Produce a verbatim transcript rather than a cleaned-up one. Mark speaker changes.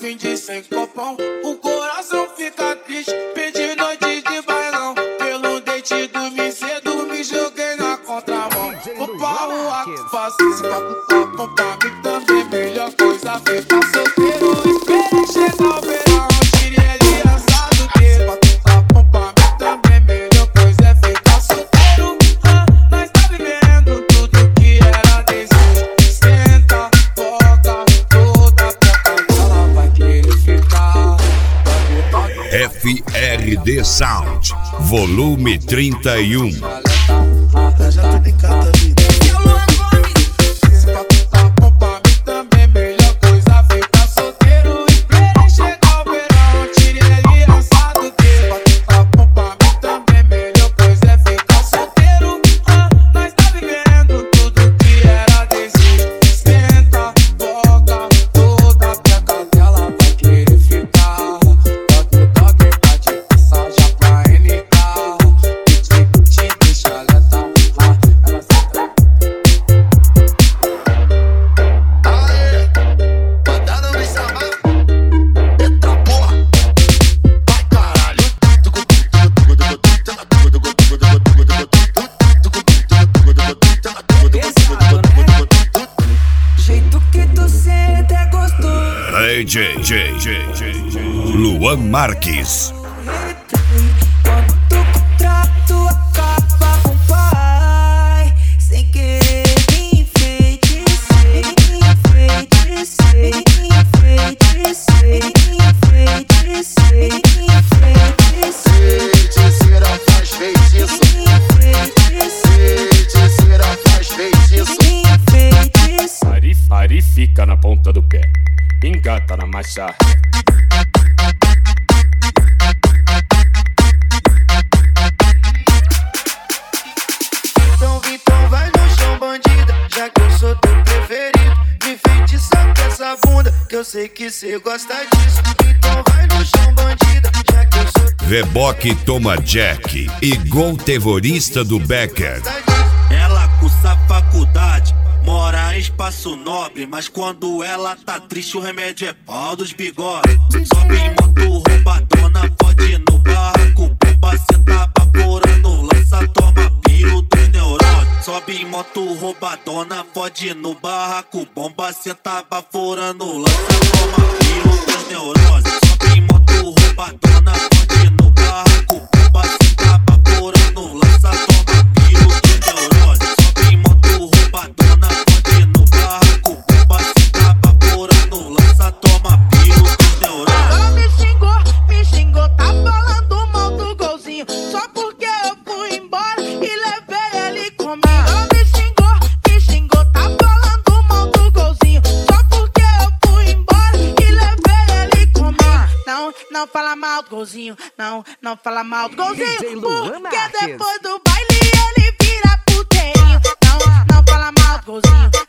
Speaker 1: fim de sem copão. O coração fica triste, perdi noite de bailão. Pelo dente dormi cedo, me joguei na contramão. O pau aqui faço pra puta, pra mim também. Melhor coisa feita solteiro. Esperei chegar o verão, tirei ele assado dele. Pra puta, pra mim também. Melhor coisa é feita solteiro. Ah, nós tá vivendo tudo que era desejo. Senta, toca, toda toca, ela vai querer ficar.
Speaker 2: F R D Sound, volume trinta e um.
Speaker 1: Já tô de cada vida.
Speaker 2: J J J J Luan Marques.
Speaker 3: Quando o contrato acaba com o pai, sem querer me enfeitecei, me enfeitecei, me enfeitecei, me enfeitecei, me enfeitecei.
Speaker 4: Feiticeira faz feitiço, feiticeira faz feitiço.
Speaker 5: Pari, pari, fica na ponta do pé, engata na marcha.
Speaker 4: Então, então vai no chão, bandida, já que eu sou teu preferido. Me enfeitiça com essa bunda, que eu sei que cê gosta disso. Então vai no chão, bandida, já que eu sou teu
Speaker 2: Reboque toma Jack, igual terrorista do Becker.
Speaker 6: Ela cursa faculdade, mora em espaço nobre, mas quando ela tá triste o remédio é pau dos bigode. Sobe em moto roubadona, fode no barraco, bomba cê tá vaporando, lança, toma piro dos neurônios. Sobe em moto roubadona, fode no barraco, bomba cê tá vaporando, lança, toma piro dos neurônios. Sobe em moto roubadona, fode no barraco, bomba cê tá vaporando, lança, toma piro dos neurônios. Sobe em moto roubadona, fode no barraco, bomba cê tá vaporando, lança, toma piro dos neurônios.
Speaker 3: Ela me xingou, me xingou, tá falando mal do golzinho, só porque eu fui embora e levei ele comigo. Ela me xingou, me xingou, tá falando mal do golzinho, só porque eu fui embora e levei ele comigo. Não, não fala mal do golzinho, não, não fala mal do golzinho, porque depois do baile ele vira puteirinho. Não, não fala mal do golzinho,